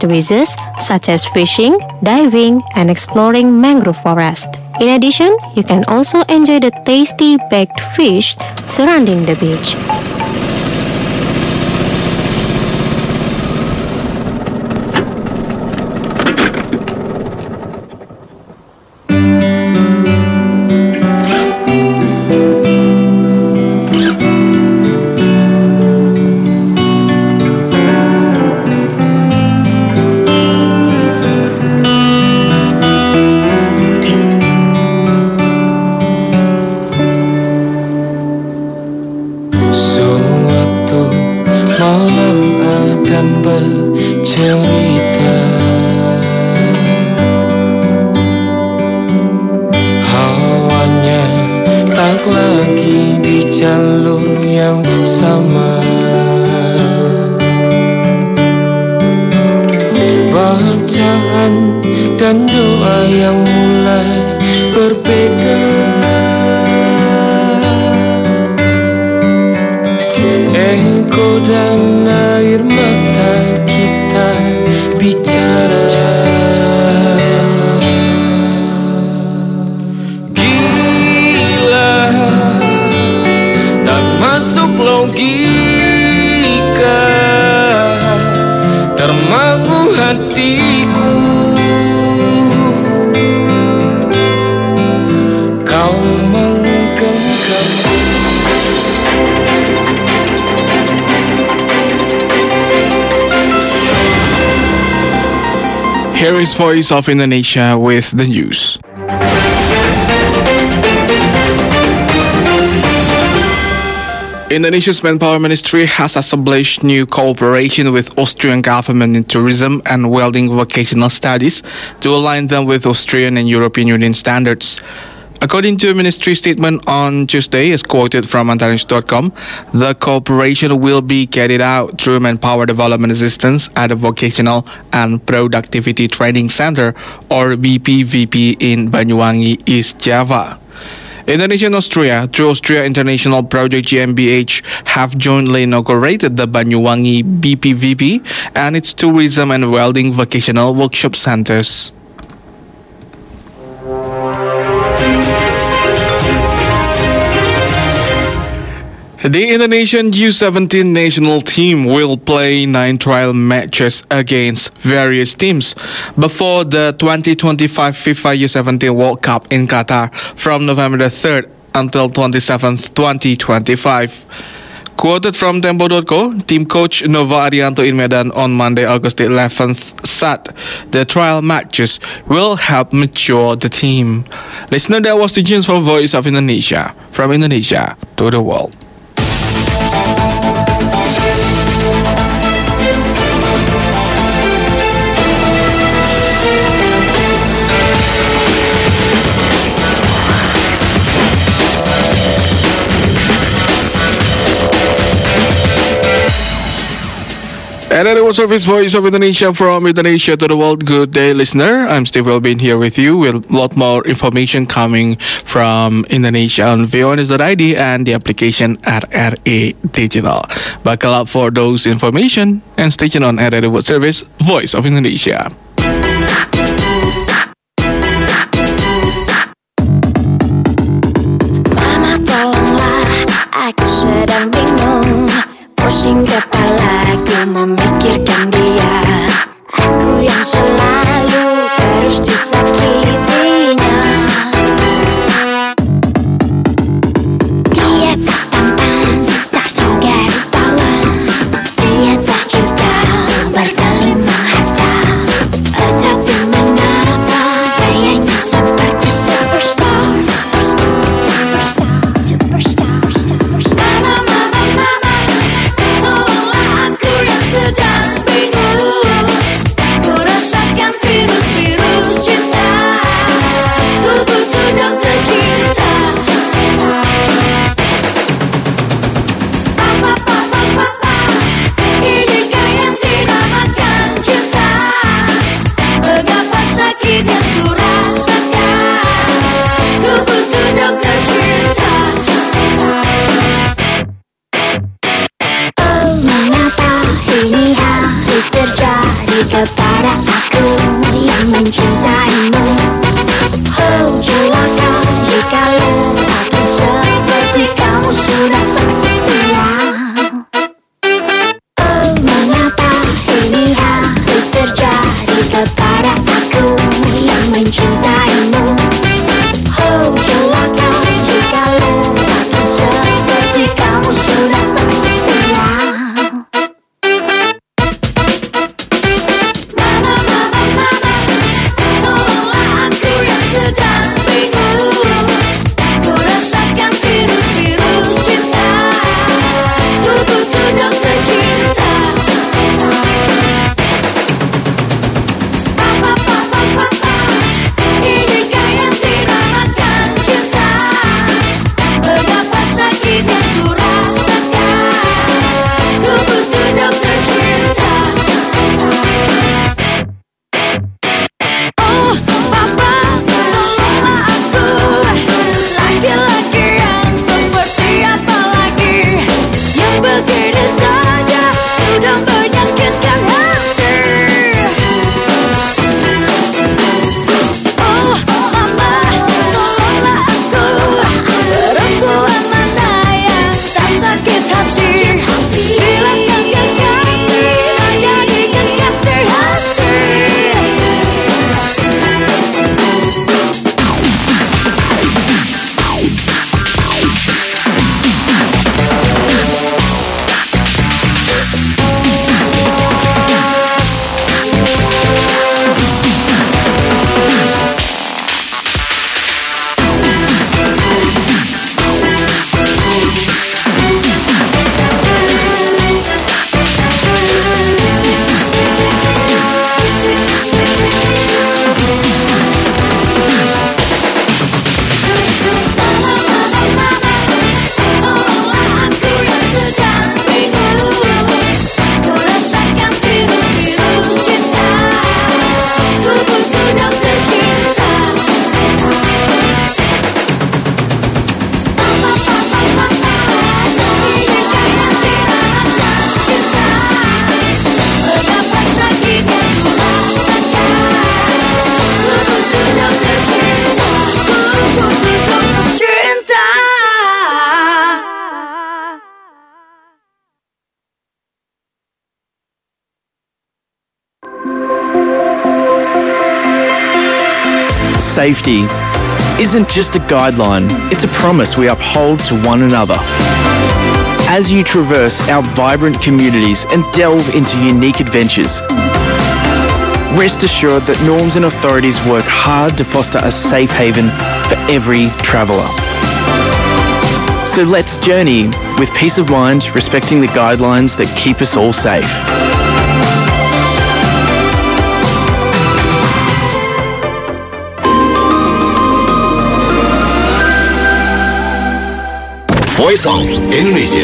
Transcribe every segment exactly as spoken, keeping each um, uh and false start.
activities such as fishing, diving, and exploring mangrove forest. In addition, you can also enjoy the tasty baked fish surrounding the beach. Bercerita, hawanya tak lagi di jalur yang sama. Bacaan dan doa yang mulai berbeda. Engkau dan air mata kita bicara. Gila, tak masuk logika, termangu hatiku. Kau menggenggam. Here is Voice of Indonesia with the news. Indonesia's Manpower Ministry has established new cooperation with Austrian government in tourism and welding vocational studies to align them with Austrian and European Union standards. According to a ministry statement on Tuesday, as quoted from Antanews dot com, the cooperation will be carried out through Manpower Development Assistance at the Vocational and Productivity Training Center, or B P V P, in Banyuwangi, East Java. Indonesia and Austria, through Austria International Project G m B H, have jointly inaugurated the Banyuwangi B P V P and its tourism and welding vocational workshop centers. The Indonesian U seventeen national team will play nine trial matches against various teams before the twenty twenty-five FIFA U seventeen World Cup in Qatar from November the third until twenty-seventh, twenty twenty-five. Quoted from Tempo dot co, team coach Nova Arianto in Medan on Monday, August eleventh, said the trial matches will help mature the team. Listener, that was the news from Voice of Indonesia, from Indonesia to the world. And that was Service Voice of Indonesia, from Indonesia to the world. Good day, listener. I'm Steve Welbein here with you with a lot more information coming from Indonesia on V O News dot I D and the application at R A Digital. Buckle up for those information and stay tuned on R A World Service, Voice of Indonesia. Mama, tolonglah, aku sedang bingung. Pusing kepalaku memikirkan dia. Aku yang selalu terus disakitinya. Dia tak tampan, tak juga rupawan. Dia tak juga berkelimang harta. kepada aku yang mencintaimu. Oh celaka jikalau aku seperti kamu sudah tak setia. Oh mengapa ini harus terjadi kepada aku yang mencintaimu. Oh celaka jikalau aku seperti kamu sudah tak setia. Mama, mama, mama, tolonglah aku yang sedang bingung. Ku rasakan virus-virus cinta. Ku butuh dokter cinta. Papa, papa, papa, inikah yang dinamakan cinta? Betapa sakit yang ku rasakan. Ku butuh dokter cinta. Oh papa, tolonglah aku. Laki-laki yang seperti apa lagi, yang begini saja sudah menyakitkan hati. Oh mama, tolonglah aku. Perempuan mana yang tak sakit hati? Bila sang kekasih menjadi kekasih hati. Tolonglah aku yang sedang bingung. Ku rasakan virus-virus cinta. Ku butuh dokter cinta. Papa, papa, papa, inikah yang dinamakan cinta? Betapa sakit yang ku rasakan. Ku butuh dokter cinta. Ku butuh dokter cinta. Safety isn't just a guideline, it's a promise we uphold to one another. As you traverse our vibrant communities and delve into unique adventures, rest assured that norms and authorities work hard to foster a safe haven for every traveller. So let's journey with peace of mind, respecting the guidelines that keep us all safe. Voice of Indonesia.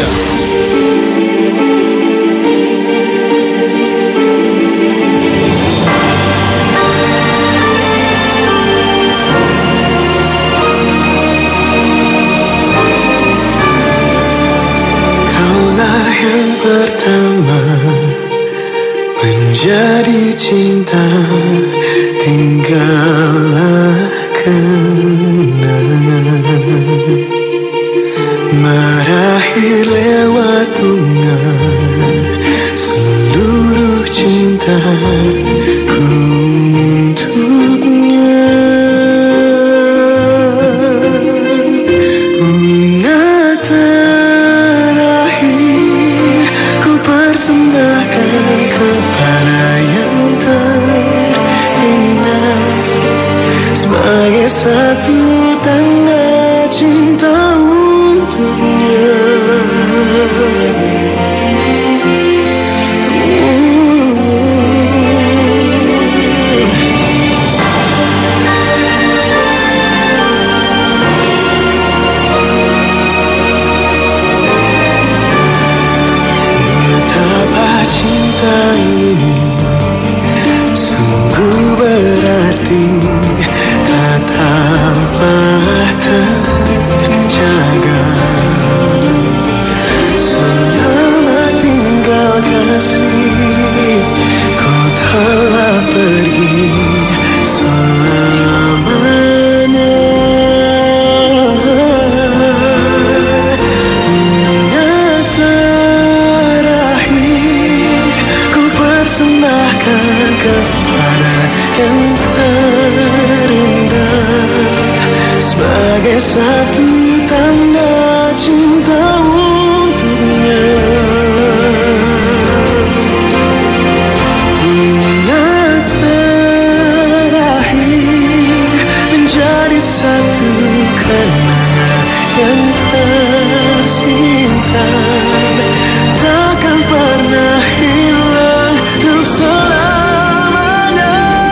Kaulah yang pertama menjadi cinta, tinggallah kenangan meraih lewat bunga seluruh cintaku untuknya. Bunga terakhir ku persembahkan kepada yang terindah sebagai satu tanda cinta untuknya. Betapa cinta ini sungguh berarti, tatap kepada yang terindah, sebagai satu tanda cinta untuknya. Bunga terakhir menjadi satu kenangan yang tersimpan, takkan pernah hilang untuk selamanya.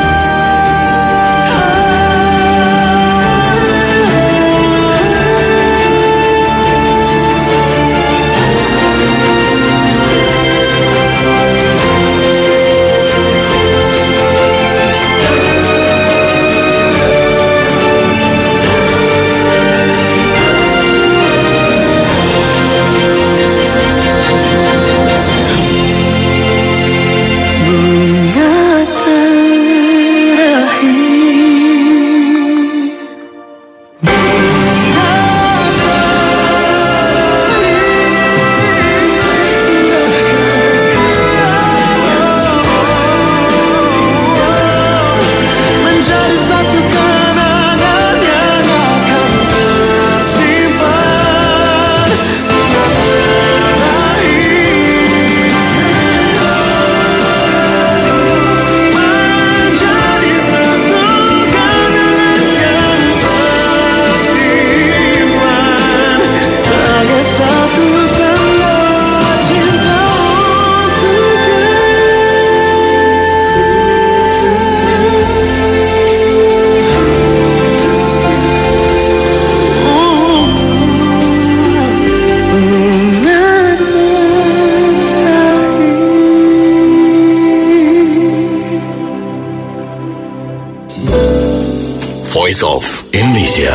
Voice of Indonesia.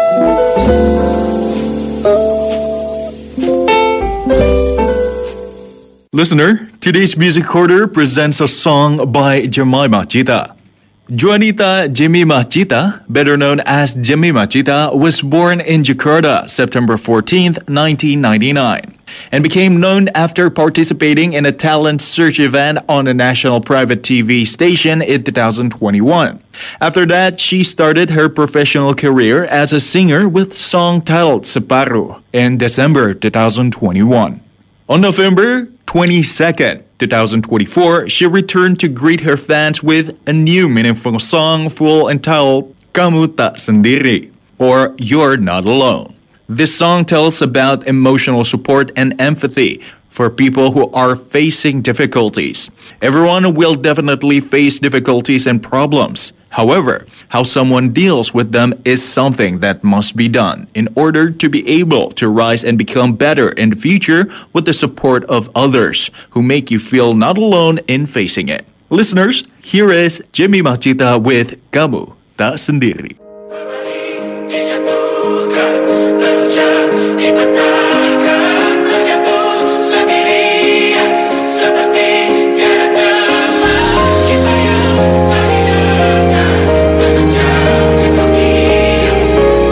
Listener, today's music corner presents a song by Jemimah Cita. Juanita Jemimah Cita, better known as Jemimah Cita, was born in Jakarta, September fourteenth, nineteen ninety-nine, and became known after participating in a talent search event on a national private T V station in two thousand twenty-one. After that, she started her professional career as a singer with a song titled Separuh in December two thousand twenty-one. On November twenty-second, twenty twenty-four, she returned to greet her fans with a new meaningful song full entitled Kamu Tak Sendiri, or You're Not Alone. This song tells about emotional support and empathy for people who are facing difficulties. Everyone will definitely face difficulties and problems. However, how someone deals with them is something that must be done in order to be able to rise and become better in the future with the support of others who make you feel not alone in facing it. Listeners, here is Jemimah Cita with Kamu Tak Sendiri. Dijatuhkan, berucap, dipatahkan, terjatuh sendirian, seperti tiada teman. Kita yang tadi dengar, menanjak ketinggian.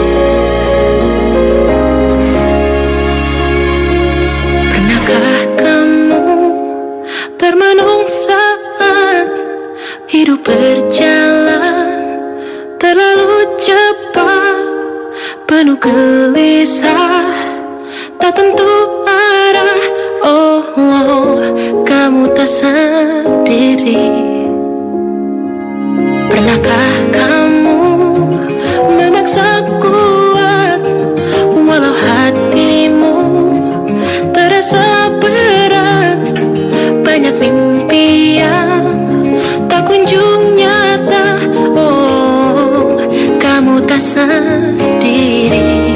Pernahkah kamu termenung saat hidup berjalan terlalu cepat, penuh gelisah, tak tentu arah? Oh, oh, kamu tak sendiri. Pernahkah kamu memaksa kuat, walau hatimu terasa berat? Banyak mimpi yang tak kunjung nyata. Oh, kamu tak sendiri.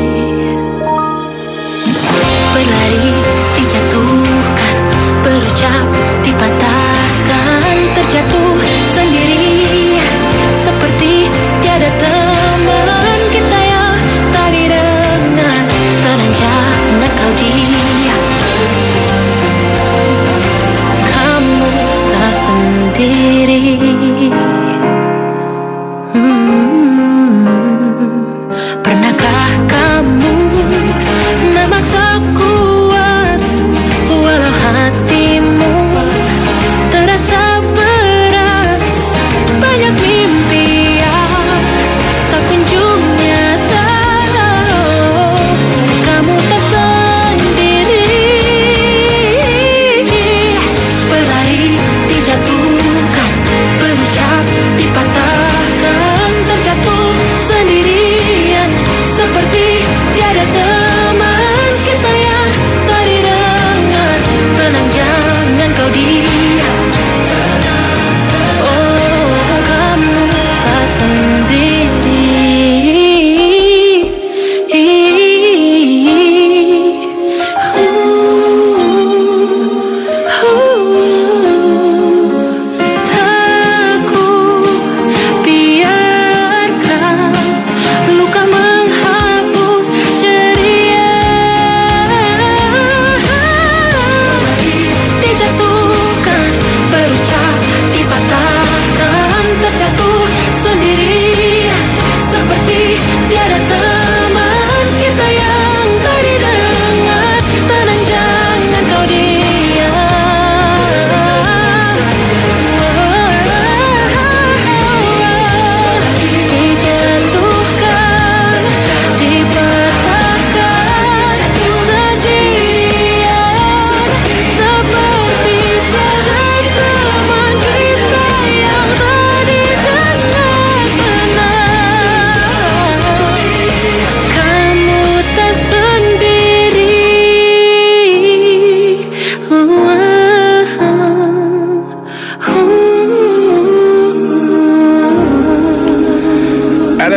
Berlari, dijatuhkan, berucap, dipatahkan, terjatuh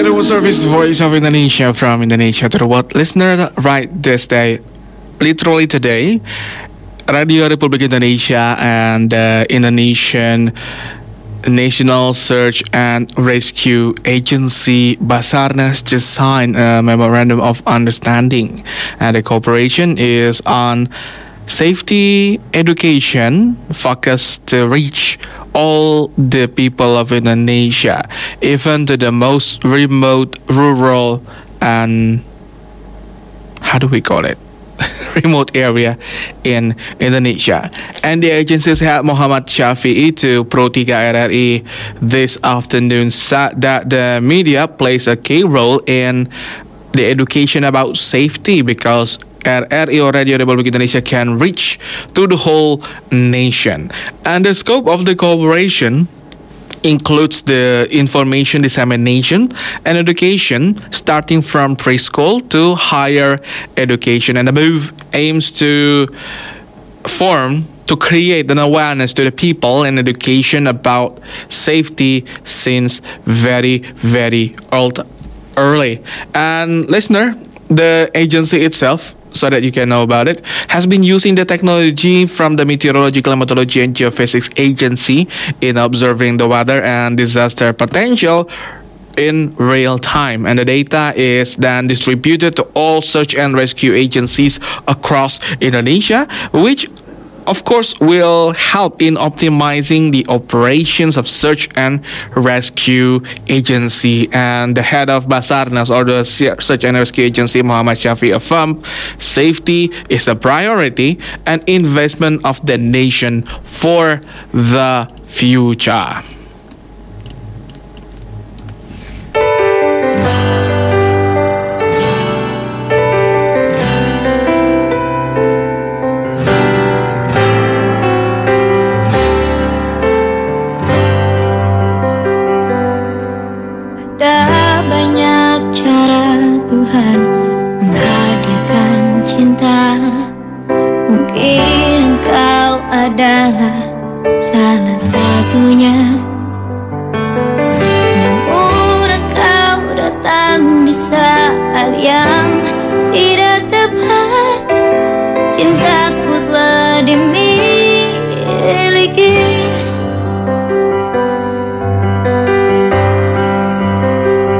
Federal Service Voice of Indonesia from Indonesia to the world. Listener, right this day, literally today, Radio Republik Indonesia and the Indonesian National Search and Rescue Agency Basarnas just signed a memorandum of understanding, and the cooperation is on safety education focused to reach all the people of Indonesia, even to the most remote, rural, and how do we call it? remote area in Indonesia. And the agency's head Muhammad Syafi'i to Pro tiga R R I this afternoon said that the media plays a key role in the education about safety because R R I or Radio Republik Indonesia can reach to the whole nation. And the scope of the cooperation includes the information dissemination and education starting from preschool to higher education. And the move aims to form to create an awareness to the people and education about safety since very, very old, early. And listener, the agency itself, so that you can know about it, has been using the technology from the Meteorology, Climatology and Geophysics Agency in observing the weather and disaster potential in real time. And the data is then distributed to all search and rescue agencies across Indonesia, which of course will help in optimizing the operations of search and rescue agency. And the head of Basarnas, or the search and rescue agency, Muhammad Syafi'i, affirmed safety is a priority and investment of the nation for the future. Ada banyak cara Tuhan menghadirkan cinta. Mungkin engkau adalah salah satunya. Namun engkau datang di saat yang tidak tepat. Cintaku telah dimiliki.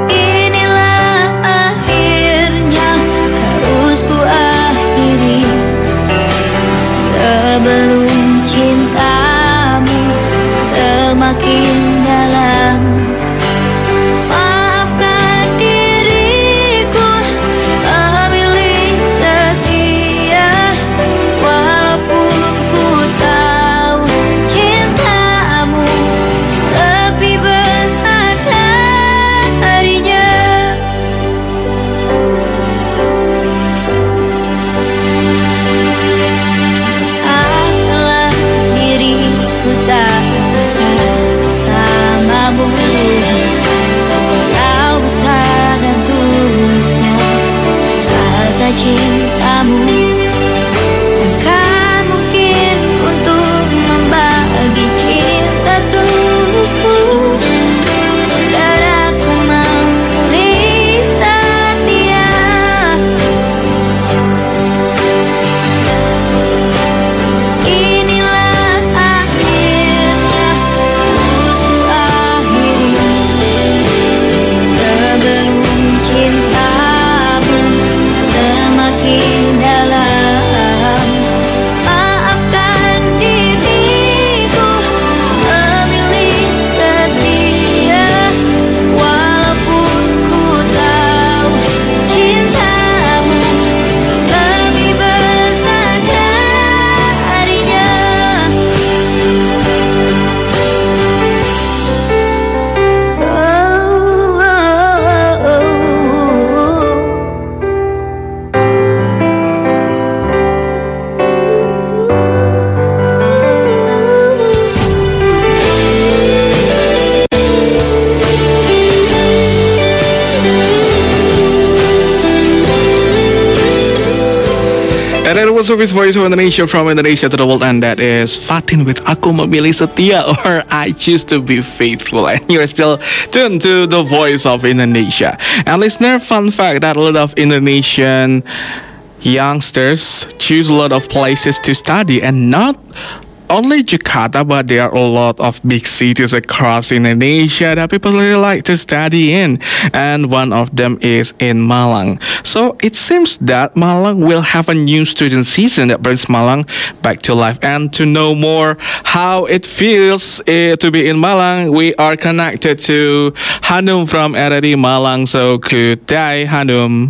was Service Voice of Indonesia from Indonesia to the world, and that is Fatin with Aku Memilih Setia, or I Choose to Be Faithful. And you're still tuned to the Voice of Indonesia. And listener, fun fact that a lot of Indonesian youngsters choose a lot of places to study, and not only Jakarta, but there are a lot of big cities across Indonesia that people really like to study in, and one of them is in Malang. So it seems that Malang will have a new student season that brings Malang back to life. And to know more how it feels uh, to be in Malang, we are connected to Hanum from R R I Malang. So good day, Hanum.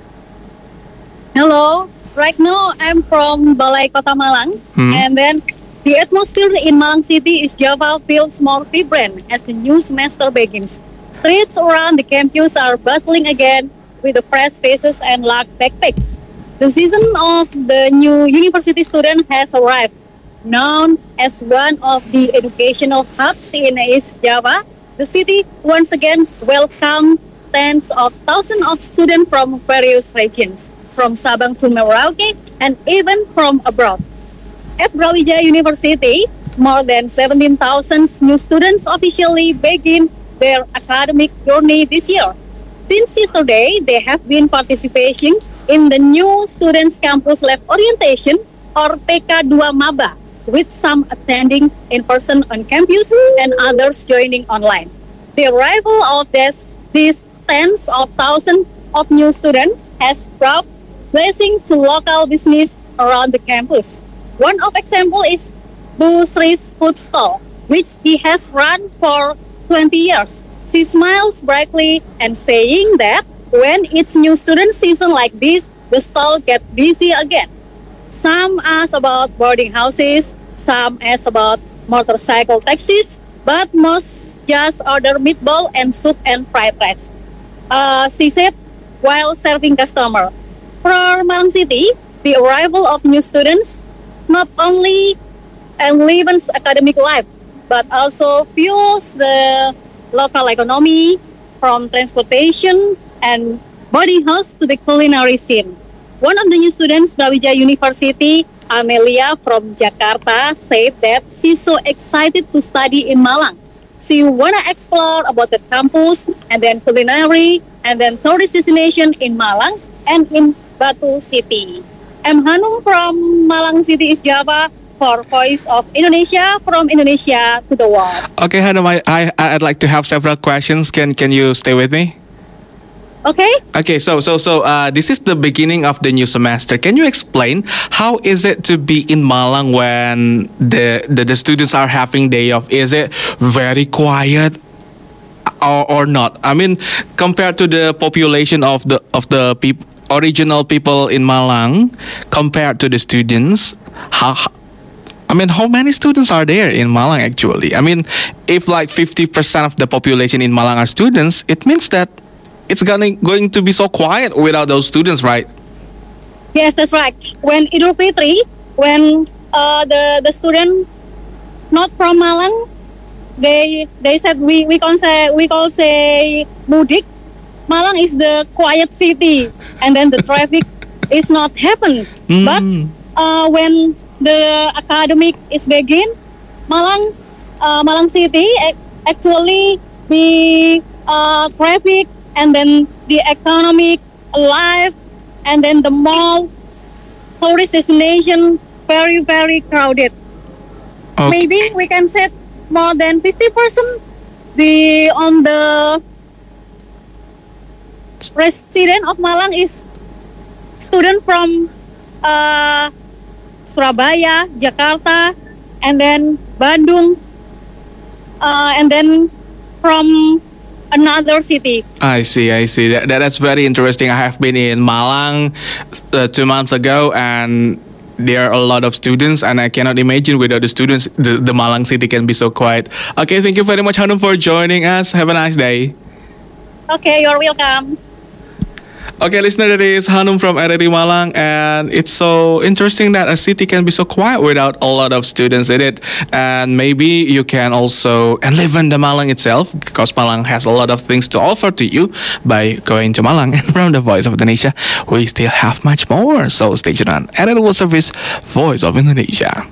Hello, right now I'm from Balai Kota Malang, Hmm. and then the atmosphere in Malang City is Java feels more vibrant as the new semester begins. Streets around the campus are bustling again with the fresh faces and large backpacks. The season of the new university student has arrived. Known as one of the educational hubs in East Java, the city once again welcomed tens of thousands of students from various regions, from Sabang to Merauke, and even from abroad. At Brawijaya University, more than seventeen thousand new students officially begin their academic journey this year. Since yesterday, they have been participating in the new Students Campus Lab Orientation, or T K two Maba, with some attending in person on campus and others joining online. The arrival of this, these tens of thousands of new students has brought blessing to local business around the campus. One of example is Bu Sri's food stall, which he has run for twenty years. She smiles brightly and saying that when it's new student season like this, the stall get busy again. Some ask about boarding houses, some ask about motorcycle taxis, but most just order meatball and soup and fried rice. Uh, she said while serving customer. For Malang City, the arrival of new students not only enlivens academic life, but also fuels the local economy, from transportation and boarding house to the culinary scene. One of the new students, Brawijaya University, Amelia from Jakarta, said that she's so excited to study in Malang. She wanna explore about the campus and then culinary and then tourist destination in Malang and in Batu City. I'm Hanum from Malang City, East Java, for Voice of Indonesia, from Indonesia to the world. Okay, Hanum, I, I, I'd like to have several questions. Can can you stay with me? Okay? Okay, so so so uh, this is the beginning of the new semester. Can you explain how is it to be in Malang when the the, the students are having day off? Is it very quiet or, or not? I mean, compared to the population of the of the people, original people in Malang, compared to the students, how? I mean, how many students are there in Malang actually? I mean, if like fifty percent of the population in Malang are students, it means that it's gonna going to be so quiet without those students, right? Yes, that's right. When Idul Fitri, when uh, the the student not from Malang, they they said we we can say we can say mudik. Malang is the quiet city, and then the traffic is not happen. Mm. But uh, when the academic is begin, Malang uh, Malang City ac- actually be uh, traffic, and then the economic life, and then the mall, tourist destination, very very crowded. Okay. Maybe we can say more than fifty percent the on the resident of Malang is student from uh, Surabaya, Jakarta, and then Bandung, uh, and then from another city. I see, I see. That, that that's very interesting. I have been in Malang uh, two months ago, and there are a lot of students, and I cannot imagine without the students, the, the Malang city can be so quiet. Okay, thank you very much, Hanum, for joining us. Have a nice day. Okay, you're welcome. Okay, listener, that is Hanum from R R I Malang, and it's so interesting that a city can be so quiet without a lot of students in it. And maybe you can also and live in the Malang itself, because Malang has a lot of things to offer to you by going to Malang. And from the Voice of Indonesia, we still have much more. So stay tuned on R R I World Service, Voice of Indonesia.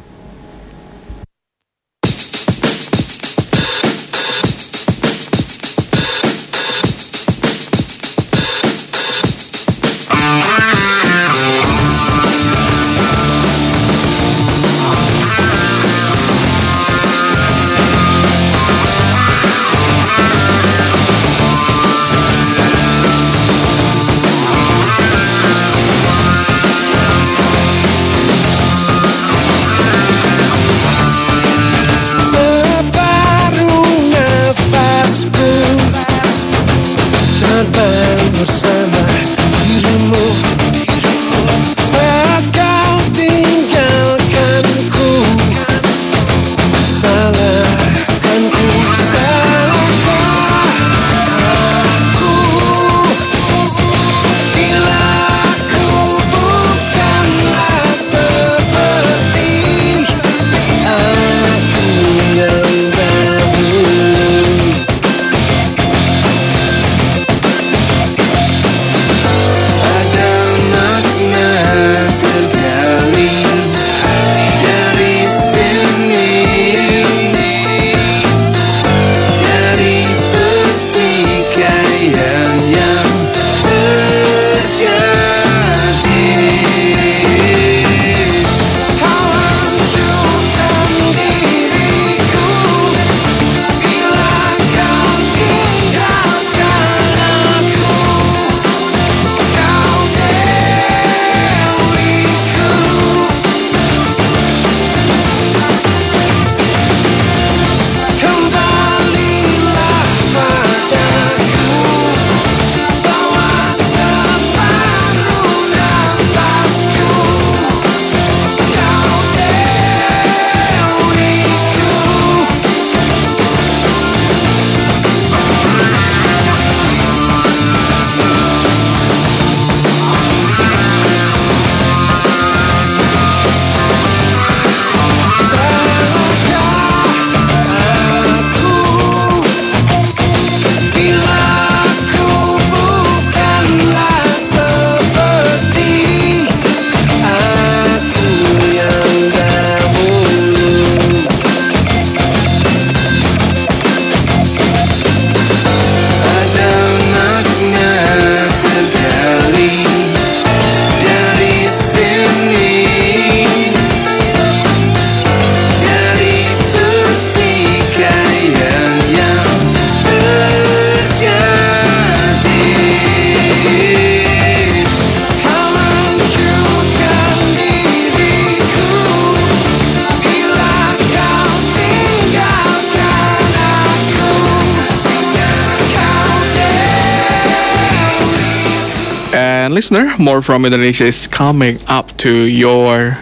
And listener, more from Indonesia is coming up to your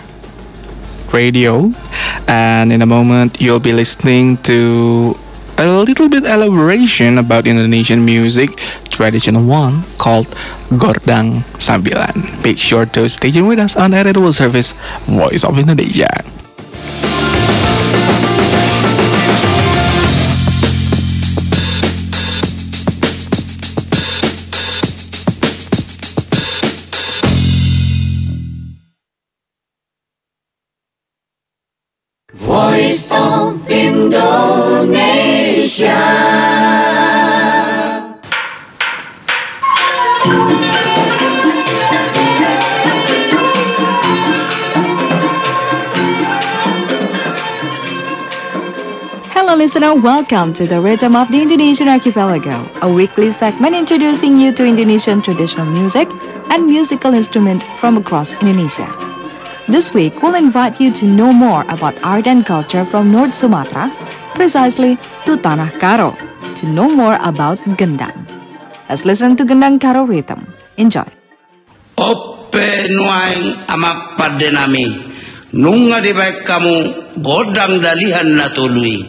radio, and in a moment you'll be listening to a little bit elaboration about Indonesian music, traditional one called Gordang Sambilan. Make sure to stay tuned with us on R R I World Service, Voice of Indonesia. Voice of Indonesia. Hello listener, welcome to the Rhythm of the Indonesian Archipelago, a weekly segment introducing you to Indonesian traditional music and musical instruments from across Indonesia. This week, we'll invite you to know more about art and culture from North Sumatra, precisely to Tanah Karo, to know more about gendang. Let's listen to Gendang Karo rhythm. Enjoy. Ope nuaing amak padenami, nunga di baik kamu godang dalihan natului,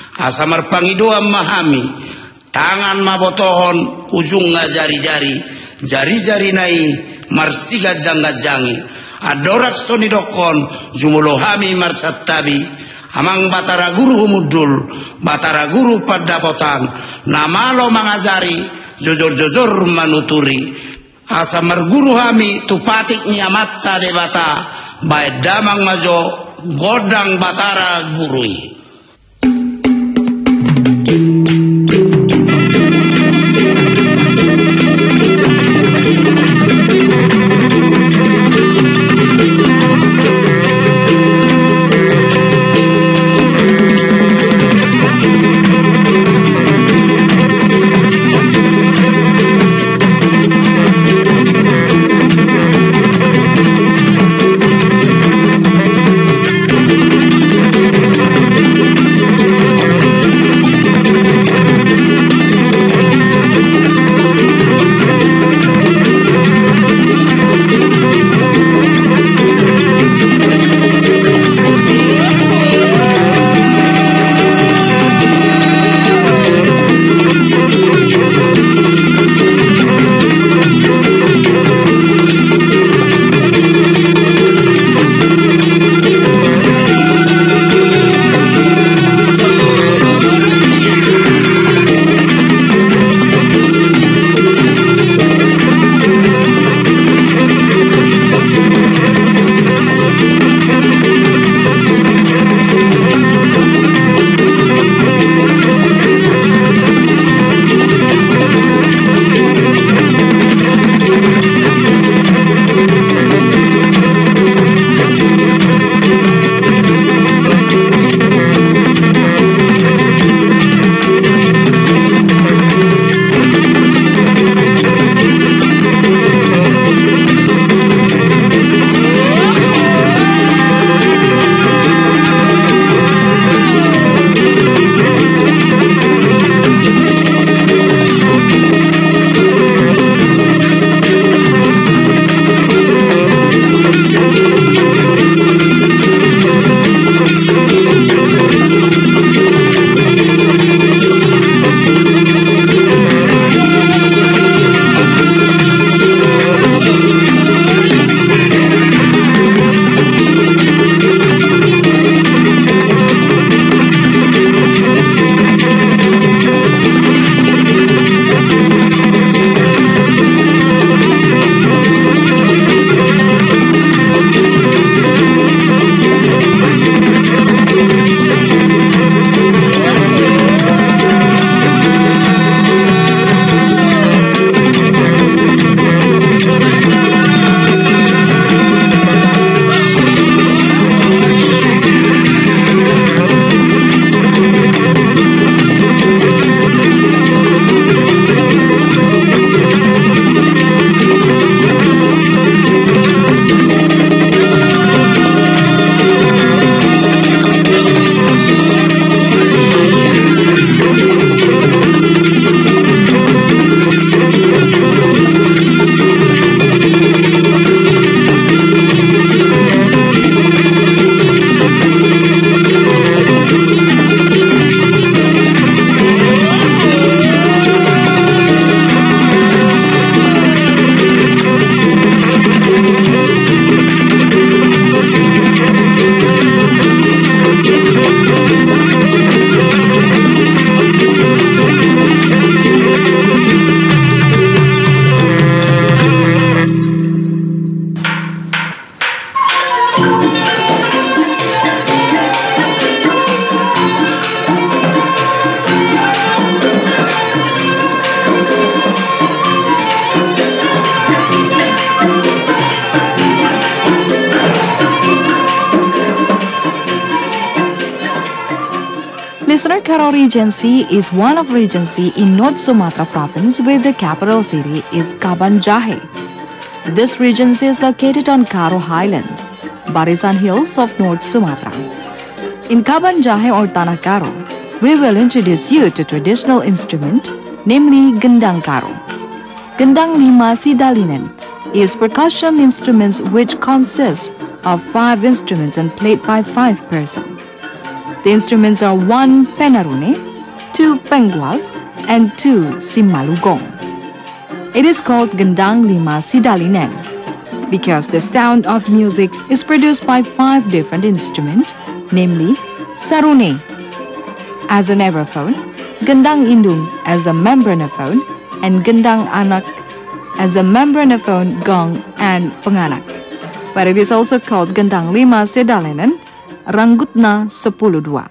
asamar pangidoa mahami, tangan mabotohon ujung ngajari-jari, jari-jari nai marsiga jangga-jangi adorak soni dokon jumulohami marsatabi amang batara guru humudul batara guru padapotan namalo mangazari jujur-jujur manuturi asa marguru hami tupatik nyamatta debata bae damang majo godang batara gurui. Listener, Karo Regency is one of Regency in North Sumatra province with the capital city is Kaban Jahe. This Regency is located on Karo Highland, Barisan Hills of North Sumatra. In Kaban Jahe or Tanah Karo, we will introduce you to traditional instrument, namely Gendang Karo. Gendang Lima Sidalinen is percussion instruments which consist of five instruments and played by five persons. The instruments are one penarune, two pengwal, and two simalugong. It is called Gendang Lima Sidalinen because the sound of music is produced by five different instruments, namely sarune as a neverphone, gendang indung as a membranophone, and gendang anak as a membranophone, gong, and penganak. But it is also called Gendang Lima Sidalinen, Ranggutna sepuluh dua.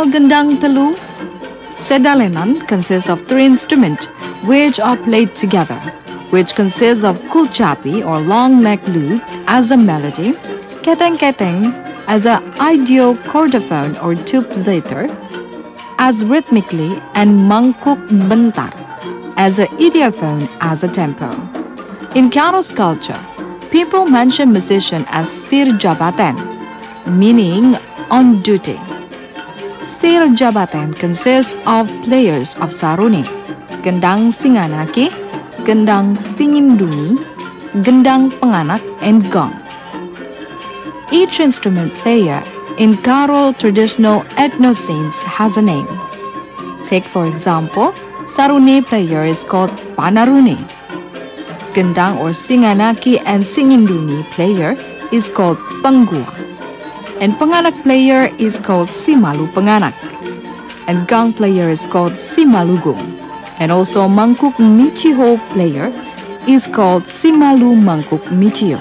gendang telu, sedalenan consists of three instruments which are played together, which consists of kulcapi or long neck lute as a melody, keteng-keteng as a idiocordophone or tube zither as rhythmically, and mangkuk bentar as a idiophone as a tempo. In Karo's culture, people mention musician as sir jabatan, meaning on duty. Sir jabatan consists of players of saruni, gendang singanaki, gendang singindungi, gendang penganak, and gong. Each instrument player in Karo traditional ethno-scenes has a name. Take for example, saruni player is called panaruni. Gendang or singanaki and singinduni player is called panggua. And penganak player is called simalu penganak. And gong player is called simalugong. And also mangkuk michiho player is called simalu mangkuk michio.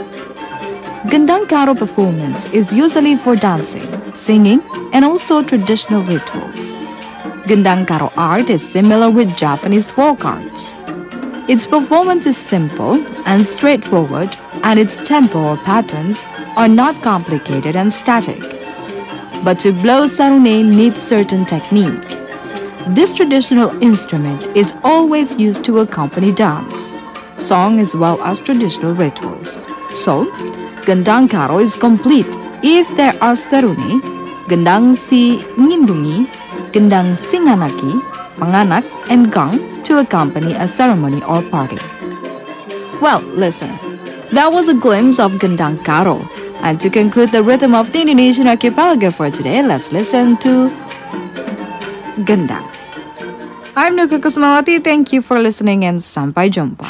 Gendang Karo performance is usually for dancing, singing, and also traditional rituals. Gendang Karo art is similar with Japanese folk arts. Its performance is simple and straightforward, and its tempo or patterns are not complicated and static. But to blow sarune needs certain technique. This traditional instrument is always used to accompany dance, song as well as traditional rituals. So, Gendang Karo is complete if there are saruni, gendang si ngindungi, gendang singanaki, panganak, and gong to accompany a ceremony or party. Well, listen, that was a glimpse of Gendang Karo. And to conclude the rhythm of the Indonesian archipelago for today, let's listen to Gendang. I'm Nuka Kusmawati. Thank you for listening and sampai jumpa.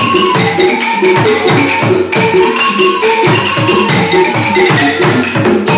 Thank you.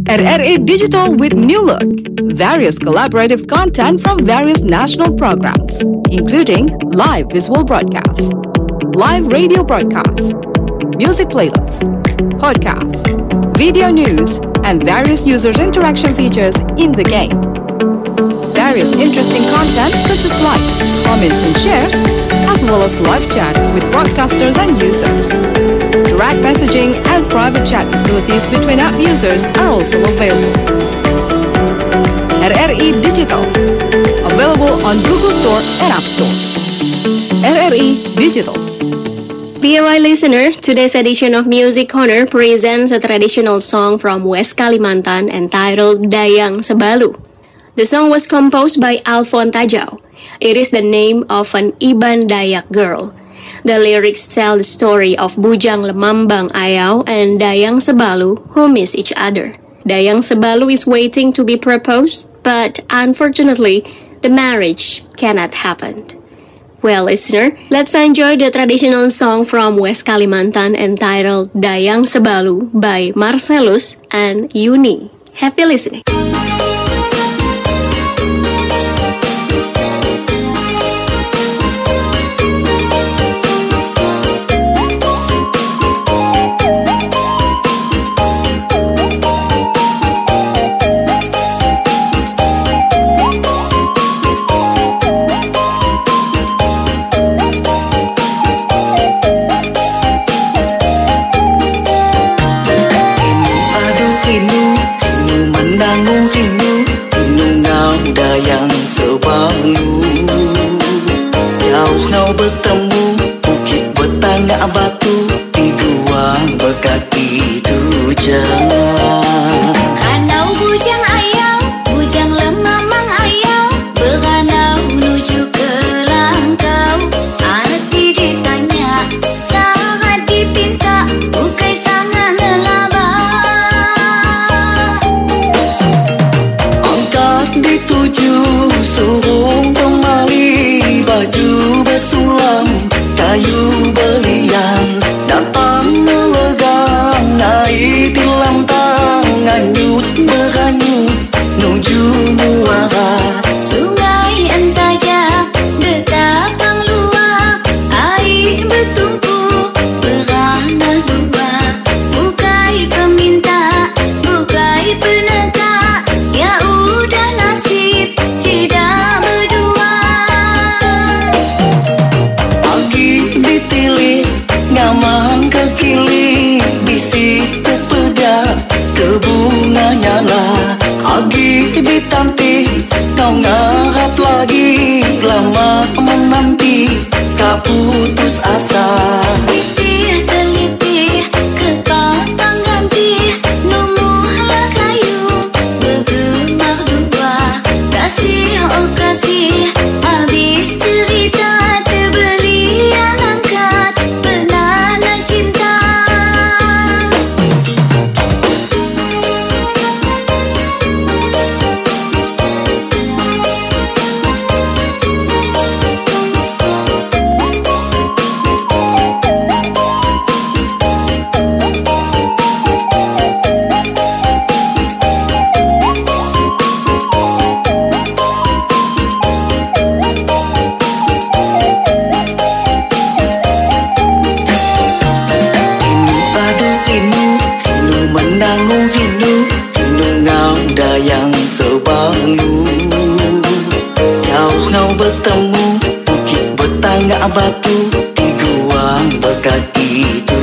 R R A Digital with new look. Various collaborative content from various national programs, including live visual broadcasts, live radio broadcasts, music playlists, podcasts, video news, and various users' interaction features in the game. Various interesting content such as likes, comments, and shares, as well as live chat with broadcasters and users. Direct messaging and private chat facilities between app users are also available. R R A Digital, available on Google Store and App Store. R R A Digital. V O I listener, today's edition of Music Corner presents a traditional song from West Kalimantan entitled Dayang Sebalu. The song was composed by Alfon Tajau. It is the name of an Iban Dayak girl. The lyrics tell the story of Bujang Lemambang Ayau and Dayang Sebalu who miss each other. Dayang Sebalu is waiting to be proposed, but unfortunately, the marriage cannot happen. Well, listener, let's enjoy the traditional song from West Kalimantan entitled Dayang Sebalu by Marcellus and Yuni. Happy listening. Bertemu bukit bertangga batu di gua berkaki tujang. Ranau bujang ayau, bujang lemamang ayau, beranau menuju ke langkau. Hati ditanya, sangat dipinta, bukai sangat lelaba. Angkat dituju, suruh kemari baju bersulam, kayu belian, datang melegang, naik tilam tangan, nyut beranyut, nuju muara. Sungai entajak, betapang luar, air bertumpu, beranak dua. Bukai peminta, bukai penegak, ya udah nasib, sudah berdua. Ngamang ke kili, bisik ke pedak, ke bunga nyala. Agi ditanti, kau ngarap lagi, lama menanti, kau putus asa. Litih telitih, kepatang ganti, numurlah kayu, bergemar dua. Kasih oh kasih, habis cerita, terbeli yang angkat, penana cinta. Bertemu bukit bertangga batu di gua berkaki